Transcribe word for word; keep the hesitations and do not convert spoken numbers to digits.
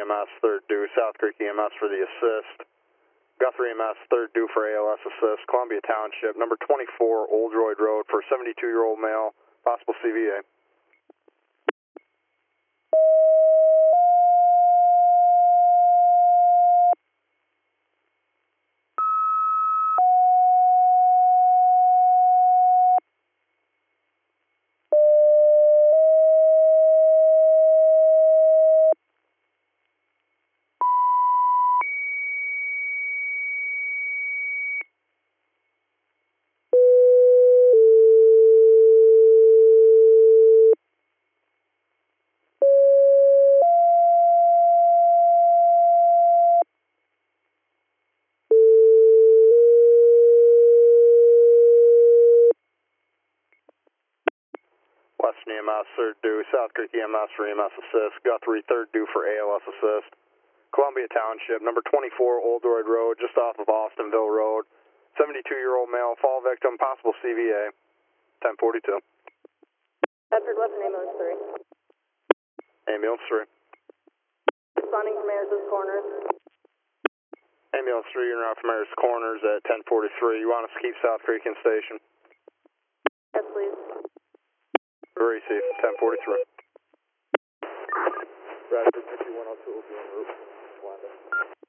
M S, third due, South Creek E M S for the assist. Guthrie E M S, third due for A L S assist. Columbia Township, number twenty-four, Old Droid Road for seventy-two-year-old male, possible C V A. Western E M S, third due, South Creek E M S for E M S assist. Guthrie, third due for A L S assist. Columbia Township, number twenty-four, Old Droid Road, just off of Austinville Road. seventy-two-year-old male, fall victim, possible C V A. ten forty-two. Bedford Western Ambulance three. Ambulance three. Responding from Ayers' Corners. Ambulance three, you're now from Ayers Corners at ten forty-three. You want us to keep South Creek in station? Yes, please. Receive, ten forty-three. Bradford fifty-one oh two will be en route. Wanda.